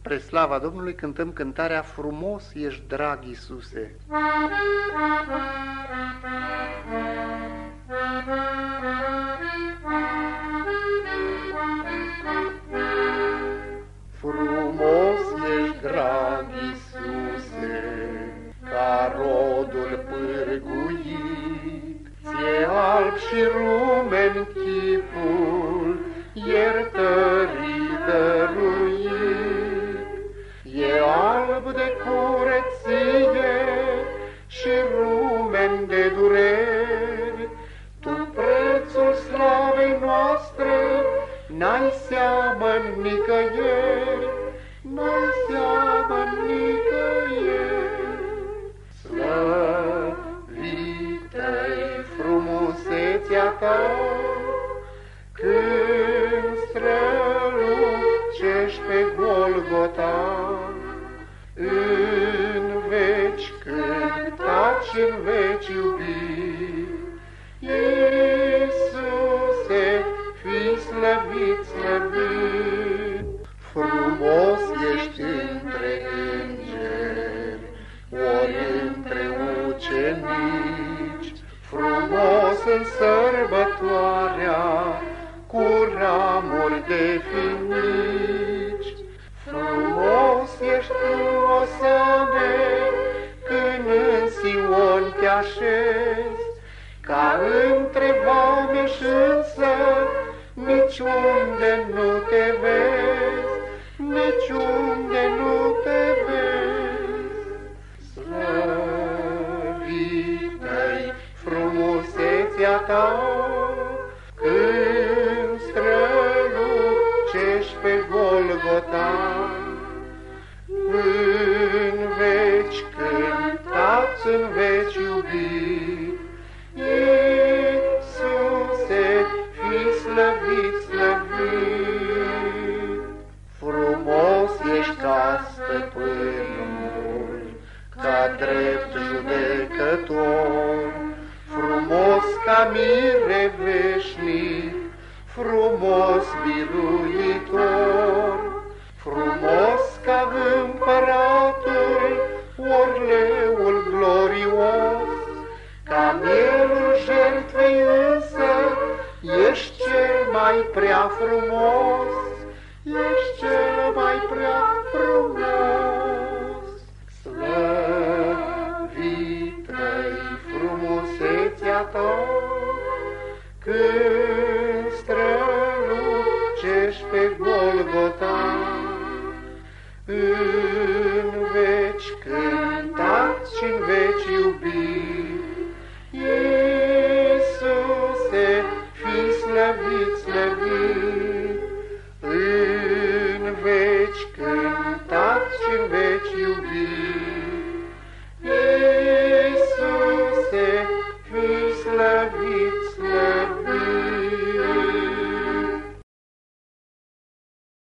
Spre slava Domnului cântăm cântarea Frumos ești, drag Iisuse. Frumos ești, drag Iisuse, ca rodul pârguit, ție alb și rumen chipul, iertării dăruit. E alb de curăție și rumen de dureri, tu prețul slavei noastre n-ai seamăn nicăieri, n-ai seamăn nicăieri. Slăvită-i frumusețea ta, când strălucești pe Golgota. În veci cântați, în veci iubi, Iisuse, fii slăvit, slăvit. Frumos ești între îngeri, ori între ucenici, frumos în sărbătoarea cu ramuri de finici. Frumos ești în osane când în Sion te așezi, ca între vameși însă niciunde nu te vezi, niciunde nu te vezi. Slăvită-i frumusețea ta, când strălucești pe Golgota. În veci cântați, în veci iubi, Iisuse, fii slăvit, slăvit. Frumos ești ca stăpânul, ca drept judecător, frumos ca mire veșnic, frumos biruitor, frumos ca împăratul, orleul glorios, ca mielul jertfei însă, ești cel mai prea frumos, ești cel mai prea frumos. Slăvită-i frumusețea ta, când strălucești pe Golgota.